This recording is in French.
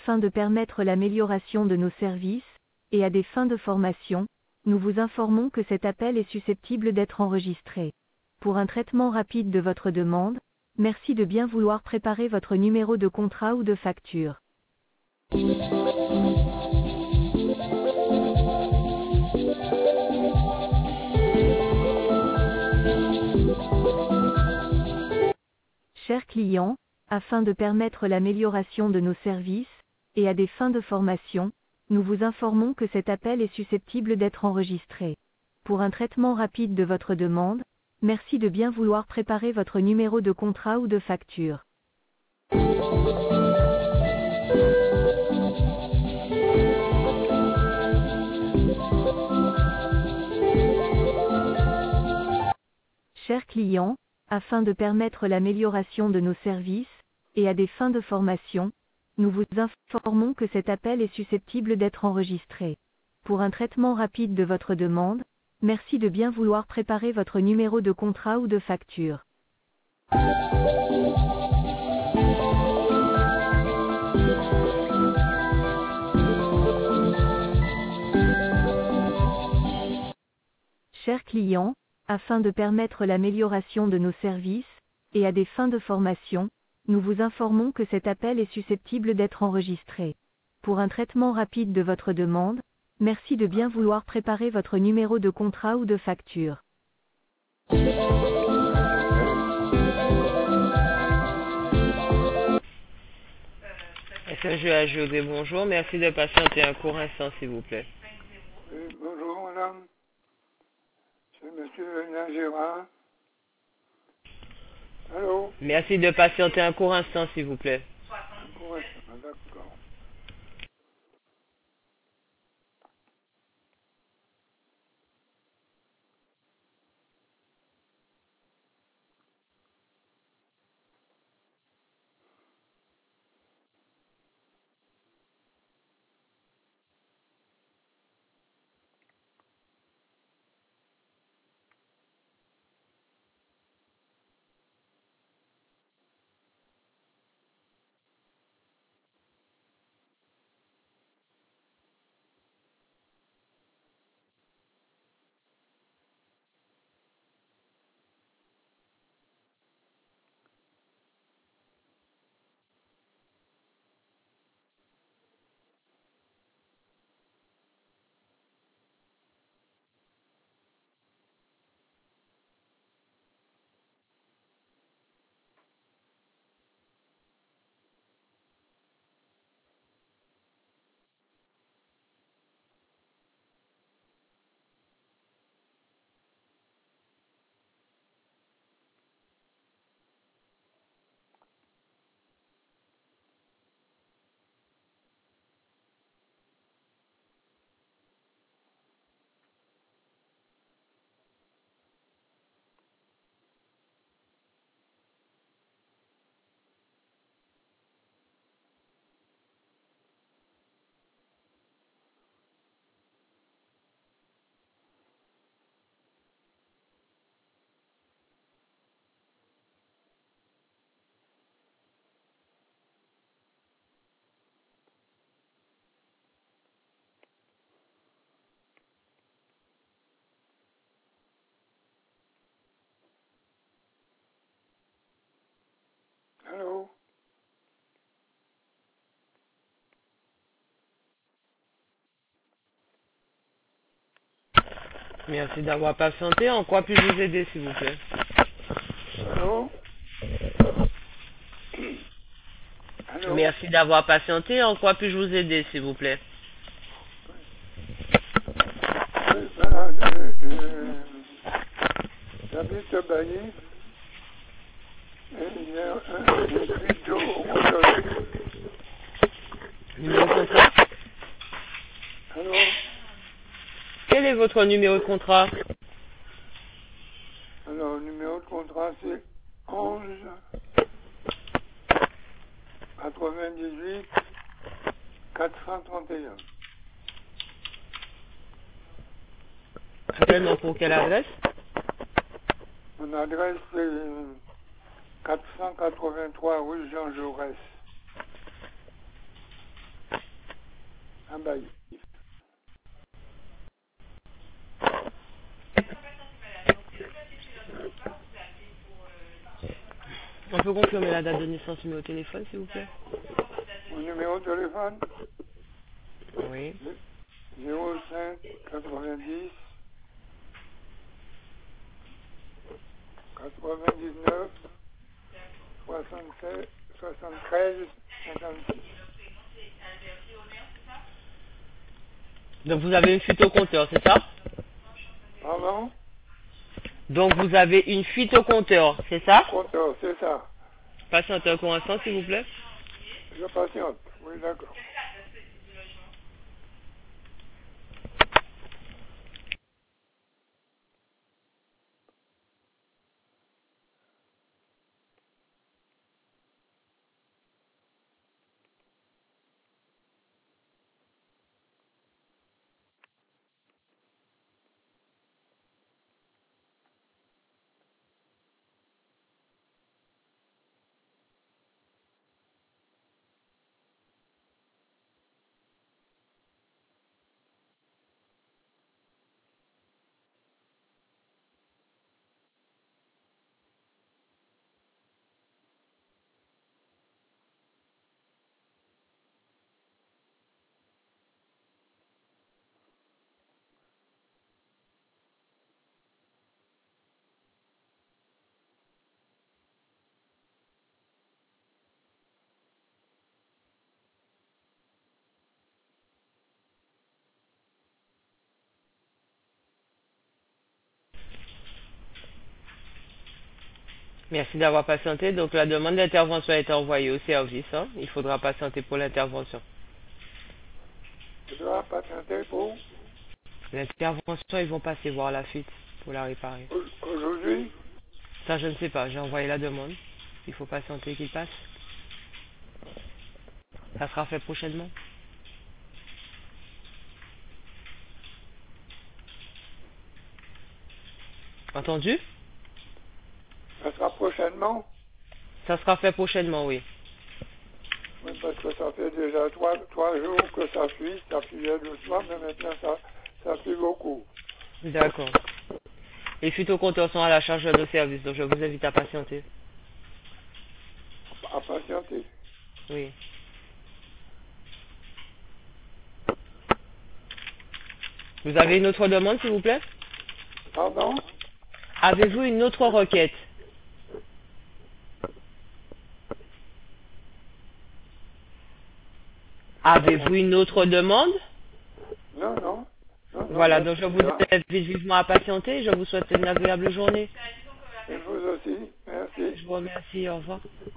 afin de permettre l'amélioration de nos services, et à des fins de formation, nous vous informons que cet appel est susceptible d'être enregistré. Pour un traitement rapide de votre demande, merci de bien vouloir préparer votre numéro de contrat ou de facture. Chers clients, afin de permettre l'amélioration de nos services, et à des fins de formation, nous vous informons que cet appel est susceptible d'être enregistré. Pour un traitement rapide de votre demande, merci de bien vouloir préparer votre numéro de contrat ou de facture. Chers clients, afin de permettre l'amélioration de nos services, et à des fins de formation, nous vous informons que cet appel est susceptible d'être enregistré. Pour un traitement rapide de votre demande, merci de bien vouloir préparer votre numéro de contrat ou de facture. Chers clients, afin de permettre l'amélioration de nos services, et à des fins de formation, nous vous informons que cet appel est susceptible d'être enregistré. Pour un traitement rapide de votre demande, merci de bien vouloir préparer votre numéro de contrat ou de facture. SAGE bonjour, merci de patienter un court instant s'il vous plaît. Oui, bonjour madame, c'est monsieur Nagera. Allô? Merci de patienter un court instant s'il vous plaît. Un court instant, d'accord. Allô? Merci d'avoir patienté, en quoi puis-je vous aider s'il vous plaît? Allô? Allô? Merci d'avoir patienté, en quoi puis-je vous aider s'il vous plaît? Oui, voilà, j'habite à Bailly. Et il y a une fuite d'eau au moteur. Numéro de contrat? Allô? Quel est votre numéro de contrat? Alors, le numéro de contrat, c'est 11 98 431. Actuellement pour quelle adresse? Mon adresse, c'est 483 rue Jean Jaurès. un bail. On peut confirmer la date de naissance numéro au téléphone, s'il vous plaît? Mon numéro de téléphone, Oui. 05 90 99 76 73 56. Donc vous avez une fuite au compteur, c'est ça? Pardon? Donc vous avez une fuite au compteur, c'est ça? Compteur, c'est ça. Patientez un court instant, s'il vous plaît. Je patiente. Oui, d'accord. Merci d'avoir patienté. Donc la demande d'intervention a été envoyée au service. Hein. Il faudra patienter pour l'intervention. Je dois patienter pour L'intervention, ils vont passer voir la fuite pour la réparer. aujourd'hui. Ça, je ne sais pas. J'ai envoyé la demande. Il faut patienter qu'ils passent. Ça sera fait prochainement. Entendu? Ça sera prochainement. Ça sera fait prochainement, oui. Oui, parce que ça fait déjà trois jours que ça fuit. Ça fuyait doucement, mais maintenant ça fuit beaucoup. D'accord. Les fuites au compteur sont à la charge de nos services, donc je vous invite à patienter. À patienter. Oui. Vous avez une autre demande, s'il vous plaît? Pardon? Avez-vous une autre requête? Avez-vous une autre demande? Non, non. Non, non, Voilà, donc je vous merci. invite vivement à patienter. Je vous souhaite une agréable journée. Et vous aussi. Merci. Je vous remercie. Au revoir.